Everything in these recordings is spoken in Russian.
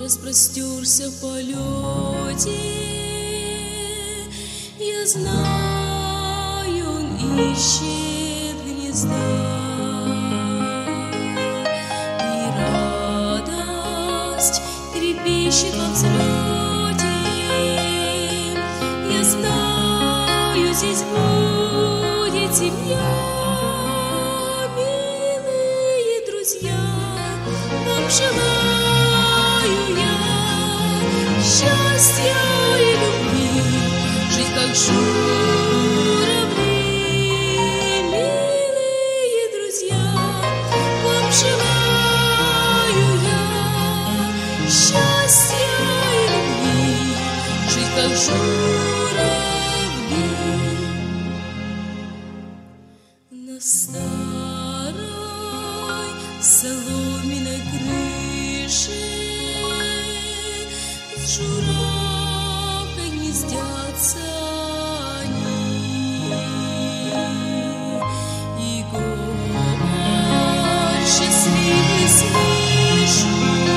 распростерся в полете. Я знаю, он ищет гнезда, и радость трепещет во взлете. Я знаю, здесь будет семья, милые друзья, вам желаю я счастья и любви, жить как журавли. Милые друзья, вам желаю я счастья и любви, жить как журавли. На старой соломенной крыше с журавкой гнездятся они, и говор счастливый слышу,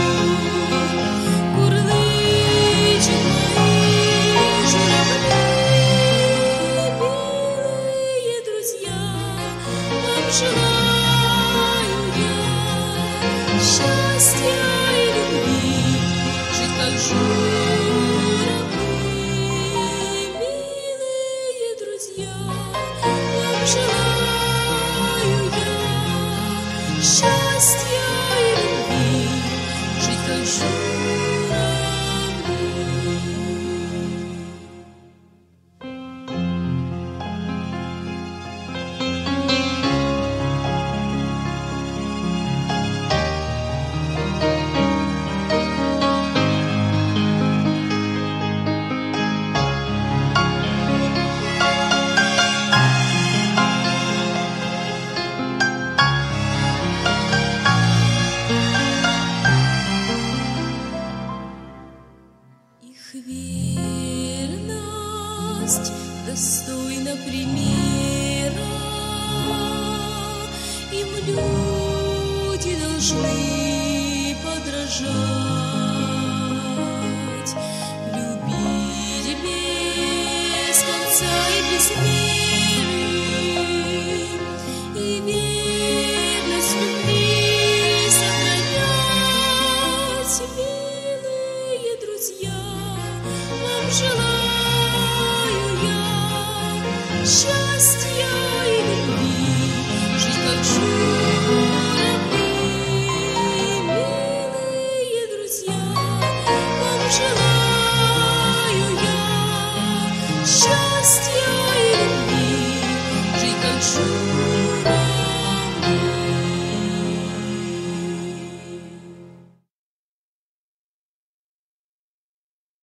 курлычут мои журавли. Милые друзья, вам желаю я счастья и любви, жить как журавли. Милые друзья, вам желаю я счастья и любви, жить как журавли. Их верность достойна примера, им люди должны подражать.